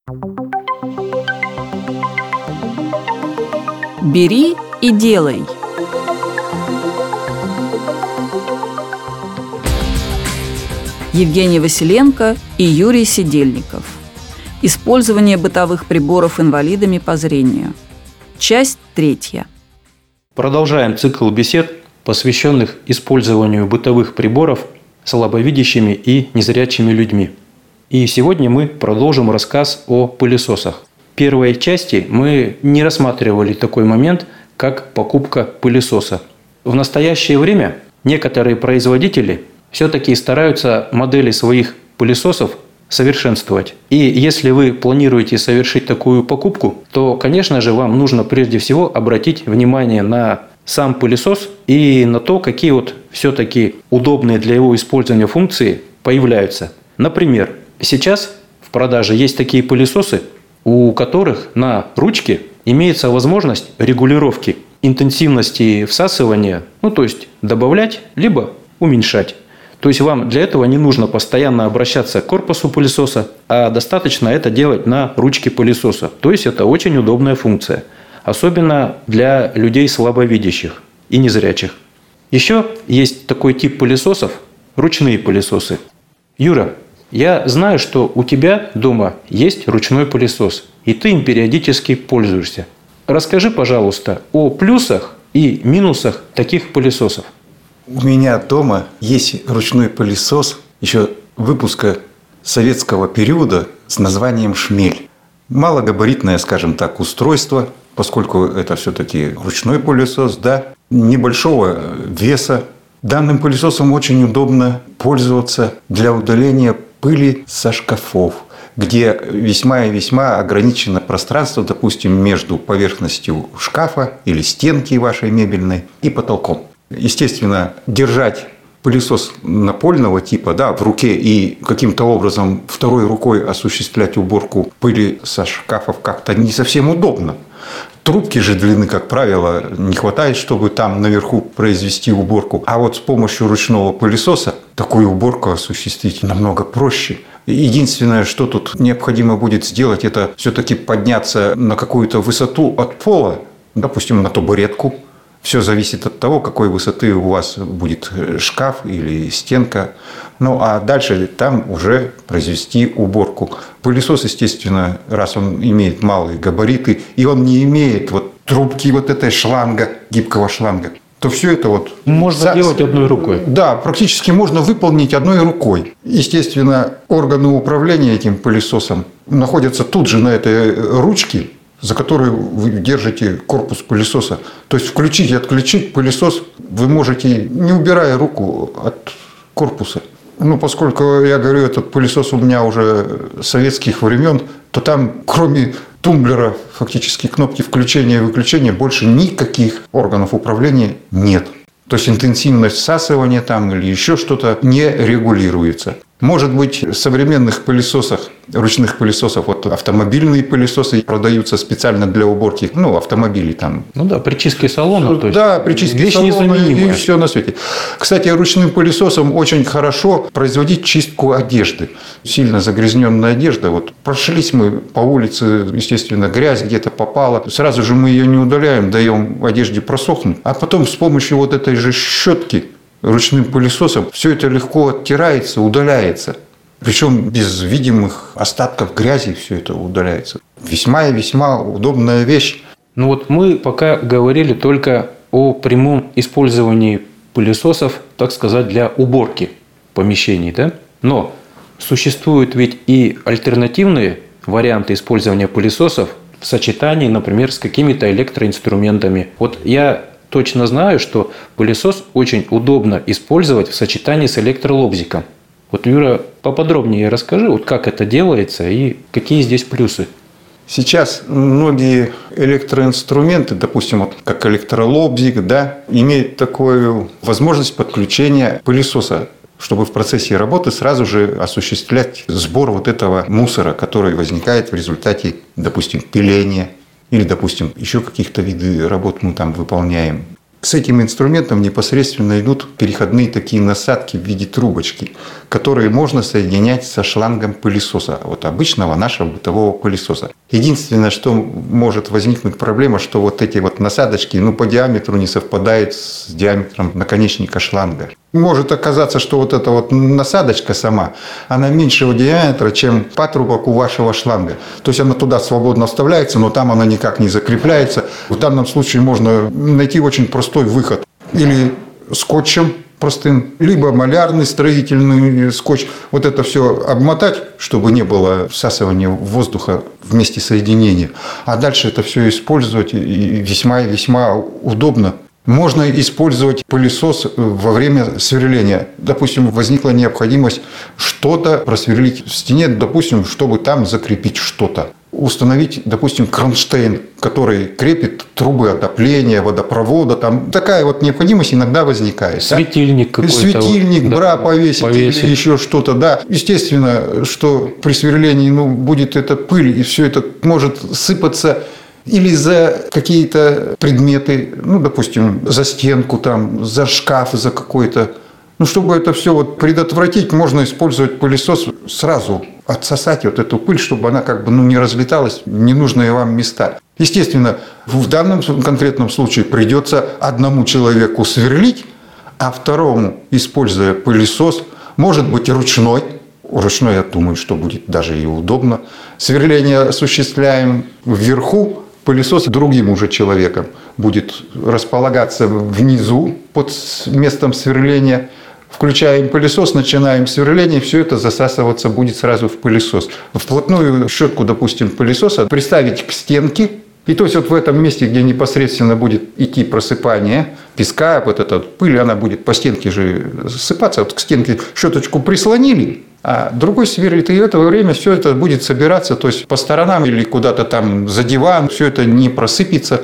Бери и делай. Евгений Василенко и Юрий Сидельников. Использование бытовых приборов инвалидами по зрению. Часть 3. Продолжаем цикл бесед, посвященных использованию бытовых приборов слабовидящими и незрячими людьми. И сегодня мы продолжим рассказ о пылесосах. В первой части мы не рассматривали такой момент, как покупка пылесоса. В настоящее время некоторые производители все-таки стараются модели своих пылесосов совершенствовать. И если вы планируете совершить такую покупку, то, конечно же, вам нужно прежде всего обратить внимание на сам пылесос и на то, какие все-таки удобные для его использования функции появляются. Например, сейчас в продаже есть такие пылесосы, у которых на ручке имеется возможность регулировки интенсивности всасывания, то есть добавлять либо уменьшать. То есть вам для этого не нужно постоянно обращаться к корпусу пылесоса, а достаточно это делать на ручке пылесоса. То есть это очень удобная функция, особенно для людей слабовидящих и незрячих. Еще есть такой тип пылесосов – ручные пылесосы. Юра, я знаю, что у тебя дома есть ручной пылесос, и ты им периодически пользуешься. Расскажи, пожалуйста, о плюсах и минусах таких пылесосов. У меня дома есть ручной пылесос еще выпуска советского периода с названием «Шмель». Малогабаритное, скажем так, устройство, поскольку это все-таки ручной пылесос, небольшого веса. Данным пылесосом очень удобно пользоваться для удаления пыли со шкафов, где весьма и весьма ограничено пространство, допустим, между поверхностью шкафа или стенки вашей мебельной и потолком. Естественно, держать пылесос напольного типа в руке и каким-то образом второй рукой осуществлять уборку пыли со шкафов как-то не совсем удобно. Трубки же длины, как правило, не хватает, чтобы там наверху произвести уборку. А вот с помощью ручного пылесоса такую уборку осуществить намного проще. Единственное, что тут необходимо будет сделать, это все-таки подняться на какую-то высоту от пола, допустим, на табуретку. Все зависит от того, какой высоты у вас будет шкаф или стенка. А дальше там уже произвести уборку. Пылесос, естественно, раз он имеет малые габариты, и он не имеет трубки этой шланга, гибкого шланга, то все это можно делать одной рукой. Да, практически можно выполнить одной рукой. Естественно, органы управления этим пылесосом находятся тут же на этой ручке, за которую вы держите корпус пылесоса. То есть включить и отключить пылесос вы можете, не убирая руку от корпуса. Поскольку, я говорю, этот пылесос у меня уже советских времен, то там, кроме тумблера, фактически кнопки включения и выключения, больше никаких органов управления нет. То есть интенсивность всасывания там или еще что-то не регулируется. Может быть, в современных пылесосах, ручных пылесосов, автомобильные пылесосы продаются специально для уборки, автомобилей там. Причистки салона. Причистки салона и все на свете. Кстати, ручным пылесосом очень хорошо производить чистку одежды. Сильно загрязненная одежда. Прошлись мы по улице, естественно, грязь где-то попала. Сразу же мы ее не удаляем, даем одежде просохнуть. А потом с помощью этой же щетки ручным пылесосом все это легко оттирается, удаляется. Причем без видимых остатков грязи все это удаляется. Весьма и весьма удобная вещь. Мы пока говорили только о прямом использовании пылесосов, так сказать, для уборки помещений, Но существуют ведь и альтернативные варианты использования пылесосов в сочетании, например, с какими-то электроинструментами. Я точно знаю, что пылесос очень удобно использовать в сочетании с электролобзиком. Юра, поподробнее расскажи, как это делается и какие здесь плюсы. Сейчас многие электроинструменты, допустим, как электролобзик, имеют такую возможность подключения пылесоса, чтобы в процессе работы сразу же осуществлять сбор этого мусора, который возникает в результате, допустим, пиления. Или, допустим, еще каких-то виды работ мы там выполняем. С этим инструментом непосредственно идут переходные такие насадки в виде трубочки, которые можно соединять со шлангом пылесоса, вот обычного нашего бытового пылесоса. Единственное, что может возникнуть проблема, что вот эти вот насадочки по диаметру не совпадают с диаметром наконечника шланга. Может оказаться, что вот эта вот насадочка сама, она меньшего диаметра, чем патрубок у вашего шланга. То есть она туда свободно вставляется, но там она никак не закрепляется. В данном случае можно найти очень простой выход. Или скотчем простым, либо малярный строительный скотч. Вот это все обмотать, чтобы не было всасывания воздуха в месте соединения. А дальше это все использовать и весьма и весьма удобно. Можно использовать пылесос во время сверления. Допустим, возникла необходимость что-то просверлить в стене, допустим, чтобы там закрепить что-то. Установить, допустим, кронштейн, который крепит трубы отопления, водопровода. Там такая вот необходимость иногда возникает. Светильник какой-то. Светильник, бра повесить. Или еще что-то. Да. Естественно, что при сверлении будет эта пыль, и все это может сыпаться или за какие-то предметы, допустим, за стенку, за шкаф, за какой-то. Чтобы это все предотвратить, можно использовать пылесос, сразу отсосать вот эту пыль, чтобы она не разлеталась в ненужные вам места. Естественно, в данном конкретном случае придется одному человеку сверлить, а второму, используя пылесос, может быть ручной. Ручной, я думаю, что будет даже и удобно. Сверление осуществляем вверху, пылесос другим уже человеком будет располагаться внизу под местом сверления. Включаем пылесос, начинаем сверление, все это засасываться будет сразу в пылесос. Вплотную щетку, допустим, пылесоса приставить к стенке. И то есть в этом месте, где непосредственно будет идти просыпание песка, вот эта пыль, она будет по стенке же ссыпаться. К стенке щеточку прислонили, а другой сверлит, и в это время все это будет собираться, то есть по сторонам или куда-то за диван, все это не просыпется.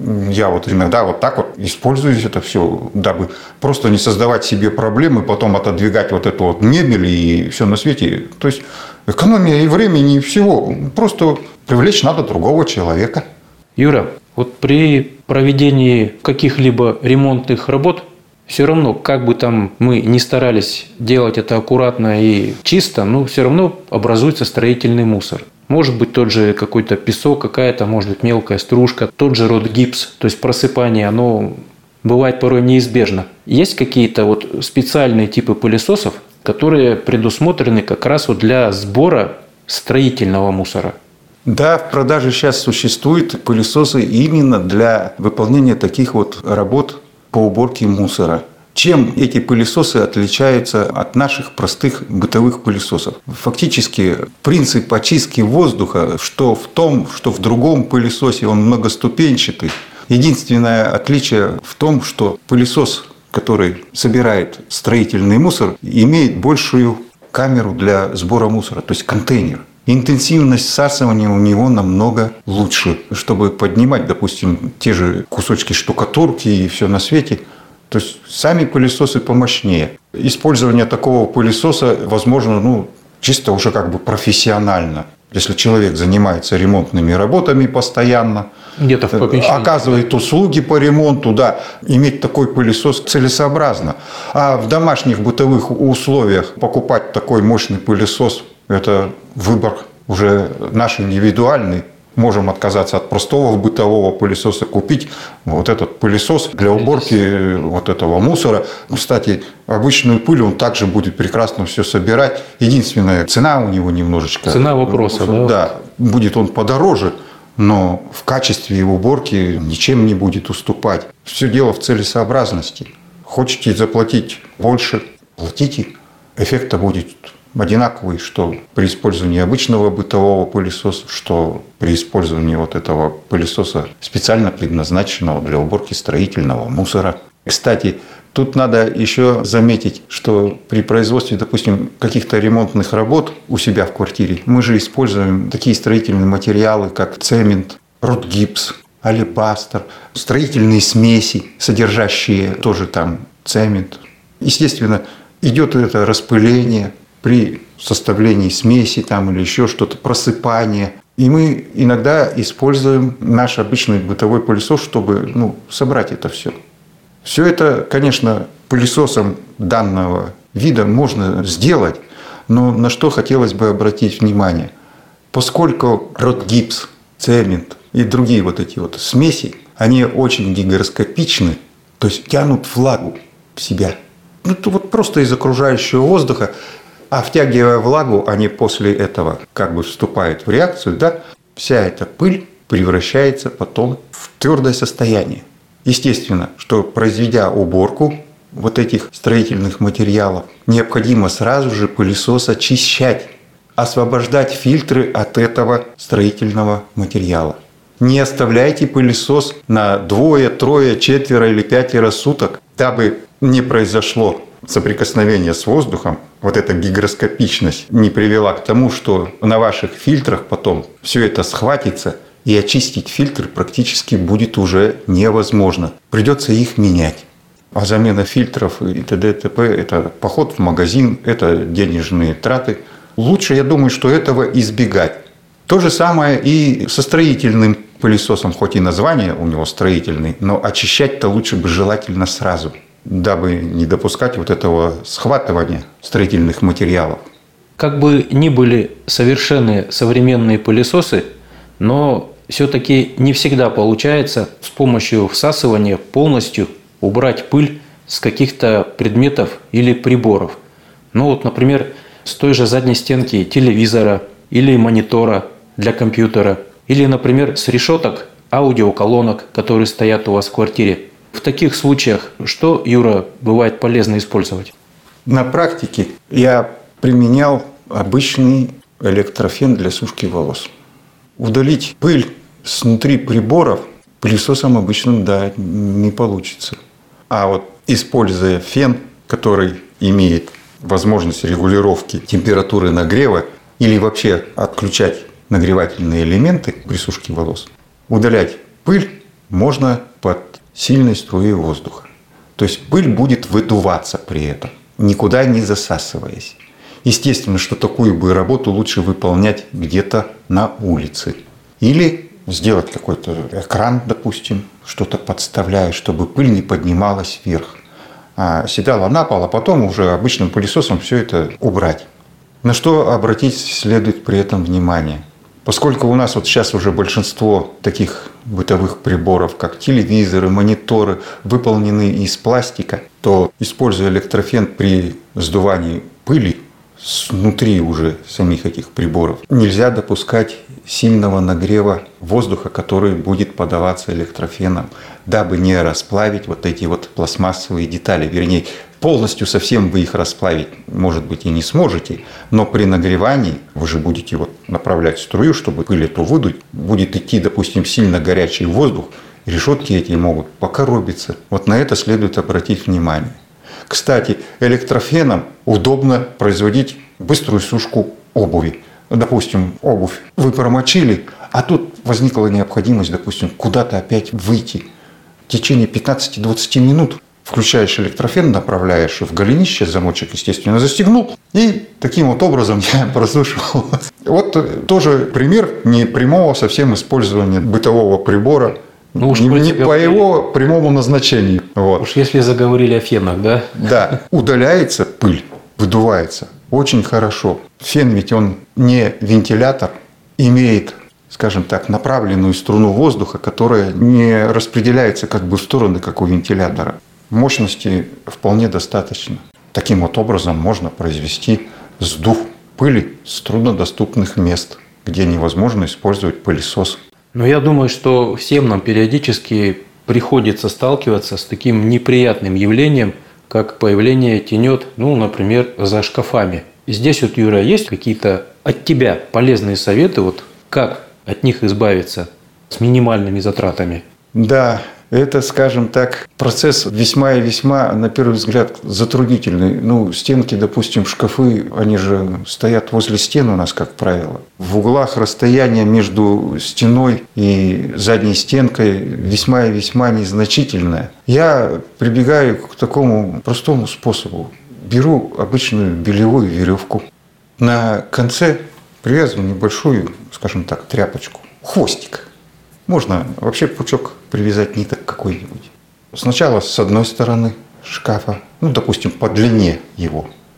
Я иногда так использую это все, дабы просто не создавать себе проблемы, потом отодвигать эту мебель и все на свете. То есть экономия и времени, и всего. Просто привлечь надо другого человека. Юра, при проведении каких-либо ремонтных работ все равно, как бы мы ни старались делать это аккуратно и чисто, все равно образуется строительный мусор. Может быть, тот же какой-то песок, какая-то, может быть, мелкая стружка, тот же ротгипс, то есть просыпание, оно бывает порой неизбежно. Есть какие-то специальные типы пылесосов, которые предусмотрены как раз для сбора строительного мусора? Да, в продаже сейчас существуют пылесосы именно для выполнения таких работ по уборке мусора. Чем эти пылесосы отличаются от наших простых бытовых пылесосов? Фактически принцип очистки воздуха, что в том, что в другом пылесосе, он многоступенчатый. Единственное отличие в том, что пылесос, который собирает строительный мусор, имеет большую камеру для сбора мусора, то есть контейнер. Интенсивность всасывания у него намного лучше, чтобы поднимать, допустим, те же кусочки штукатурки и все на свете. То есть сами пылесосы помощнее. Использование такого пылесоса возможно, чисто уже профессионально. Если человек занимается ремонтными работами постоянно, где-то в помещении, оказывает услуги по ремонту, иметь такой пылесос целесообразно. А в домашних бытовых условиях покупать такой мощный пылесос – это выбор уже наш индивидуальный. Можем отказаться от простого бытового пылесоса, купить этот пылесос для уборки этого мусора. Кстати, обычную пыль он также будет прекрасно все собирать. Единственная цена у него немножечко. Цена вопроса, да? Да, будет он подороже, но в качестве его уборки ничем не будет уступать. Все дело в целесообразности. Хочете заплатить больше – платите. Эффекта будет одинаковый, что при использовании обычного бытового пылесоса, что при использовании этого пылесоса, специально предназначенного для уборки строительного мусора. Кстати, тут надо еще заметить, что при производстве, допустим, каких-то ремонтных работ у себя в квартире мы же используем такие строительные материалы, как цемент, ротгипс, алебастр, строительные смеси, содержащие тоже цемент. Естественно, идет это распыление при составлении смеси или еще что-то, просыпание. И мы иногда используем наш обычный бытовой пылесос, чтобы собрать это все. Все это, конечно, пылесосом данного вида можно сделать, но на что хотелось бы обратить внимание. Поскольку ротгипс, цемент и другие вот эти вот смеси, они очень гигроскопичны, то есть тянут влагу в себя. Ну, это вот просто из окружающего воздуха, а втягивая влагу, они после этого как бы вступают в реакцию, да, вся эта пыль превращается потом в твердое состояние. Естественно, что произведя уборку вот этих строительных материалов, необходимо сразу же пылесос очищать, освобождать фильтры от этого строительного материала. Не оставляйте пылесос на 2, 3, 4 или 5 суток, дабы не произошло соприкосновение с воздухом, вот эта гигроскопичность не привела к тому, что на ваших фильтрах потом все это схватится, и очистить фильтр практически будет уже невозможно. Придется их менять. А замена фильтров и т.д. и т.п. – это поход в магазин, это денежные траты. Лучше, я думаю, что этого избегать. То же самое и со строительным пылесосом, хоть и название у него строительный, но очищать-то лучше бы желательно сразу, дабы не допускать вот этого схватывания строительных материалов. Как бы ни были совершенны современные пылесосы, но все-таки не всегда получается с помощью всасывания полностью убрать пыль с каких-то предметов или приборов. Ну вот, например, с той же задней стенки телевизора или монитора для компьютера, или, например, с решеток аудиоколонок, которые стоят у вас в квартире. В таких случаях что, Юра, бывает полезно использовать? На практике я применял обычный электрофен для сушки волос. Удалить пыль снутри приборов пылесосом обычно, да, не получится. А вот используя фен, который имеет возможность регулировки температуры нагрева или вообще отключать нагревательные элементы при сушке волос, удалять пыль можно под сильной струей воздуха. То есть пыль будет выдуваться при этом, никуда не засасываясь. Естественно, что такую бы работу лучше выполнять где-то на улице. Или сделать какой-то экран, допустим, что-то подставляя, чтобы пыль не поднималась вверх. А седала на пол, а потом уже обычным пылесосом все это убрать. На что обратить следует при этом внимание. Поскольку у нас вот сейчас уже большинство таких бытовых приборов, как телевизоры, мониторы, выполнены из пластика, то, используя электрофен при сдувании пыли снутри уже самих этих приборов, нельзя допускать сильного нагрева воздуха, который будет подаваться электрофеном, дабы не расплавить вот эти вот пластмассовые детали. Вернее, полностью совсем вы их расплавить, может быть, и не сможете, но при нагревании вы же будете вот направлять струю, чтобы пыль эту выдуть. Будет идти, допустим, сильно горячий воздух, решетки эти могут покоробиться. Вот на это следует обратить внимание. Кстати, электрофеном удобно производить быструю сушку обуви. Допустим, обувь вы промочили, а тут возникла необходимость, допустим, куда-то опять выйти. В течение 15-20 минут включаешь электрофен, направляешь в голенище, замочек, естественно, застегнул, и таким вот образом я просушивал. Вот тоже пример непрямого совсем использования бытового прибора. Ну, уж не по его прямому назначению. Вот. Уж если заговорили о фенах, да? Да. Удаляется пыль, выдувается очень хорошо. Фен ведь он не вентилятор, имеет, скажем так, направленную струну воздуха, которая не распределяется как бы в стороны, как у вентилятора. Мощности вполне достаточно. Таким вот образом можно произвести сдув пыли с труднодоступных мест, где невозможно использовать пылесос. Но я думаю, что всем нам периодически приходится сталкиваться с таким неприятным явлением, как появление тенет, например, за шкафами. И здесь вот, Юра, есть какие-то от тебя полезные советы, вот как от них избавиться с минимальными затратами? Да, это, скажем так, процесс весьма и весьма, на первый взгляд, затруднительный. Стенки, допустим, шкафы, они же стоят возле стен у нас, как правило. В углах расстояние между стеной и задней стенкой весьма и весьма незначительное. Я прибегаю к такому простому способу. Беру обычную белевую веревку. На конце привязываю небольшую, скажем так, тряпочку. Хвостик. Можно вообще пучок привязать ниток какой-нибудь. Сначала с одной стороны шкафа, допустим, по длине его.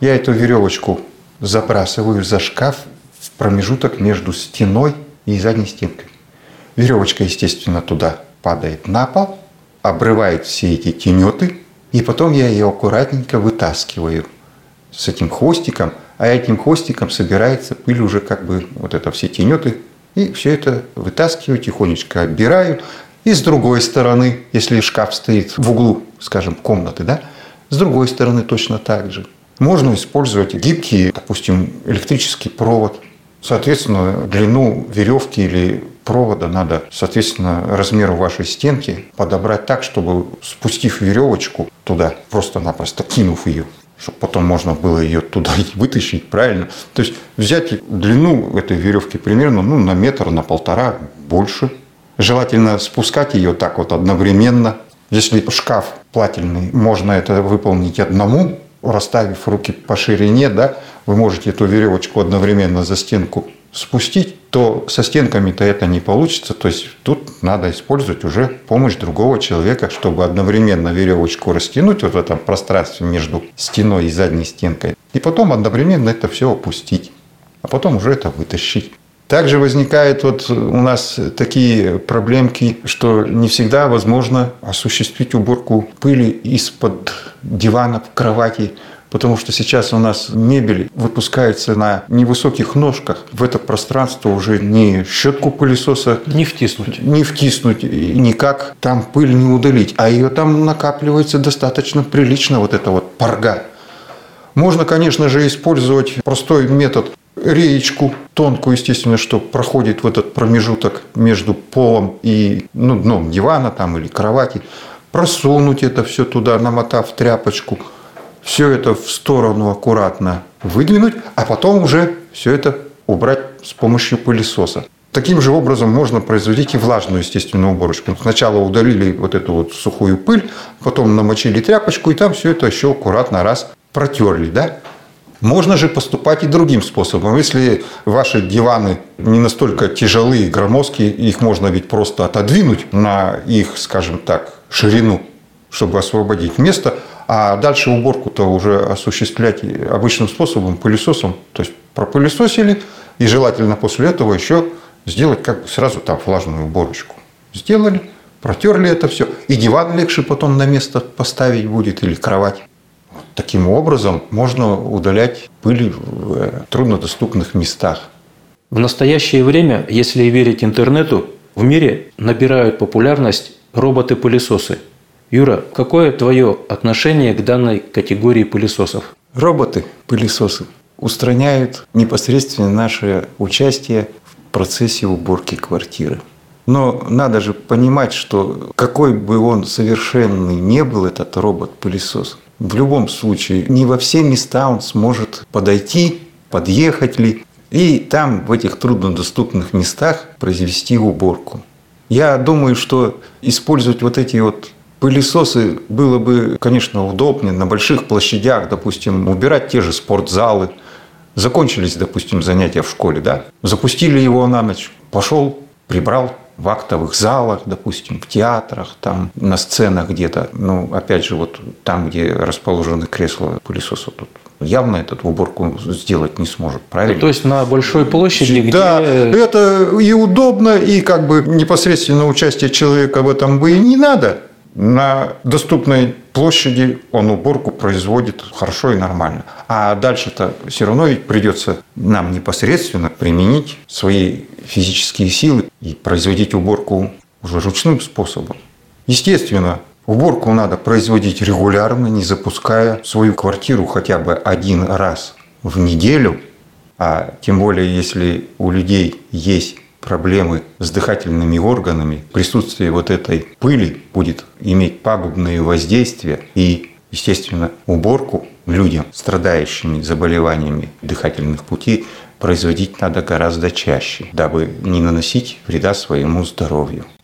Я эту веревочку забрасываю за шкаф в промежуток между стеной и задней стенкой. Веревочка, естественно, туда падает на пол, обрывает все эти тенеты, и потом я ее аккуратненько вытаскиваю с этим хвостиком, а этим хвостиком собирается пыль уже как бы вот это все тенеты, и все это вытаскиваю, тихонечко отбираю. И с другой стороны, если шкаф стоит в углу, скажем, комнаты, да, с другой стороны точно так же. Можно использовать гибкий, допустим, электрический провод. Соответственно, длину веревки или провода надо, соответственно, размеру вашей стенки подобрать так, чтобы, спустив веревочку туда, просто-напросто кинув ее, чтобы потом можно было ее туда вытащить, правильно? То есть взять длину этой веревки примерно на метр, на 1,5 больше. Желательно спускать ее так вот одновременно. Если шкаф плательный, можно это выполнить одному, расставив руки по ширине, да, вы можете эту веревочку одновременно за стенку спустить, то со стенками-то это не получится. То есть тут надо использовать уже помощь другого человека, чтобы одновременно веревочку растянуть вот в этом пространстве между стеной и задней стенкой. И потом одновременно это все опустить. А потом уже это вытащить. Также возникают вот у нас такие проблемки, что не всегда возможно осуществить уборку пыли из-под диванов, кровати, потому что сейчас у нас мебель выпускается на невысоких ножках. В это пространство уже ни щетку пылесоса не втиснуть, и никак там пыль не удалить. А ее там накапливается достаточно прилично, вот эта вот парга. Можно, конечно же, использовать простой метод. Реечку тонкую, естественно, что проходит в этот промежуток между полом и дном дивана там, или кровати. Просунуть это все туда, намотав тряпочку. Все это в сторону аккуратно выдвинуть, а потом уже все это убрать с помощью пылесоса. Таким же образом можно производить и влажную, естественно, уборочку. Сначала удалили вот эту вот сухую пыль, потом намочили тряпочку, и там все это еще аккуратно раз протерли, да? Можно же поступать и другим способом. Если ваши диваны не настолько тяжелые, громоздкие, их можно ведь просто отодвинуть на их, скажем так, ширину, чтобы освободить место, а дальше уборку-то уже осуществлять обычным способом, пылесосом. То есть пропылесосили, и желательно после этого еще сделать как бы сразу там влажную уборочку. Сделали, протерли это все, и диван легче потом на место поставить будет, или кровать. Таким образом можно удалять пыль в труднодоступных местах. В настоящее время, если верить интернету, в мире набирают популярность роботы-пылесосы. Юра, какое твое отношение к данной категории пылесосов? Роботы-пылесосы устраняют непосредственно наше участие в процессе уборки квартиры. Но надо же понимать, что какой бы он совершенный не был, этот робот-пылесос, в любом случае не во все места он сможет подойти, подъехать ли, и там в этих труднодоступных местах произвести уборку. Я думаю, что использовать вот эти вот пылесосы было бы, конечно, удобнее на больших площадях, допустим, убирать те же спортзалы. Закончились, допустим, занятия в школе, да? Запустили его на ночь, пошел, прибрал в актовых залах, допустим, в театрах, там, на сценах где-то. Опять же, вот там, где расположены кресла пылесоса, тут явно этот уборку сделать не сможет, правильно? То есть на большой площади, да, это и удобно, и как бы непосредственно участие человека в этом бы и не надо. На доступной площади он уборку производит хорошо и нормально. А дальше-то все равно ведь придется нам непосредственно применить свои физические силы и производить уборку уже ручным способом. Естественно, уборку надо производить регулярно, не запуская свою квартиру хотя бы один раз в неделю. А тем более, если у людей есть проблемы с дыхательными органами, присутствие вот этой пыли будет иметь пагубные воздействия, и, естественно, уборку людям, страдающими заболеваниями дыхательных путей, производить надо гораздо чаще, дабы не наносить вреда своему здоровью.